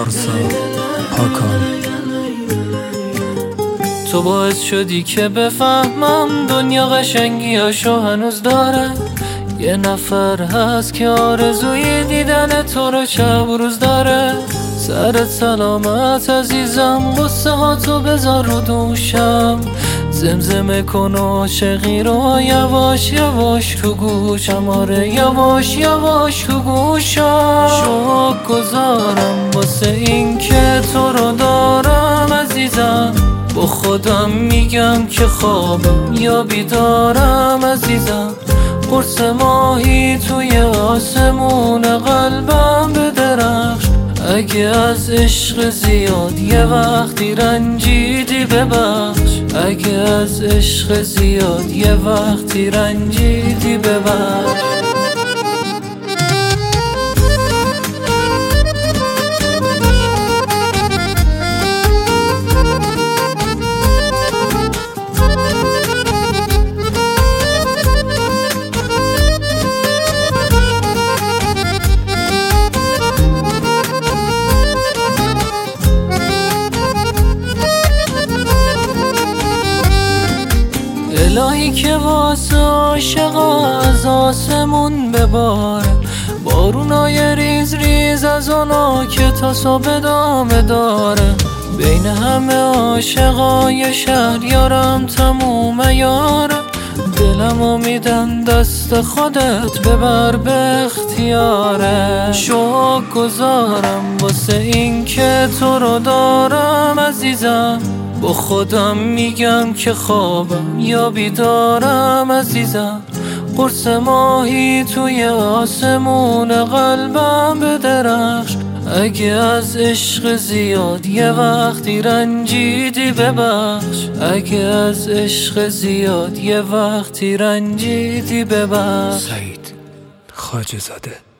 پارسا پاکان. تو باعث شدی که بفهمم دنیا قشنگیاشو هنوز داره. یه نفر هست که آرزوی دیدن تو رو شب و روز داره. سرت سلامت عزیزم، قصه ها تو بذار رو دوشم. زمزمه کن عاشقی رو یواش یواش تو گوشم. آره یواش یواش تو گوشم. شوق گذارم واسه این که تو رو دارم عزیزم. با خودم میگم که خوابم یا بیدارم عزیزم. قرص ماهی توی آسمون قلبم بدرخش. اگه از عشق زیاد یه وقتی رنجیدی ببخش. اگه از عشق زیاد یه وقتی رنجیدی ببخش. الهی که واسه عاشقا از آسمون بباره. بارونای ریز ریز از اونا که تا صبح ادامه داره. بین همه عاشقای شهر یارم تمومه یاره. دلمو میدم دست خودت ببر به اختیاره. شوق گذارم واسه این که تو رو دارم عزیزم. با خودم میگم که خوابم یا بیدارم عزیزم. قرص ماهی توی آسمون قلبم بدرخش. اگه از عشق زیاد یه وقتی رنجیدی ببخش. اگه از عشق زیاد یه وقتی رنجیدی ببخش. سعید خواجه زاده.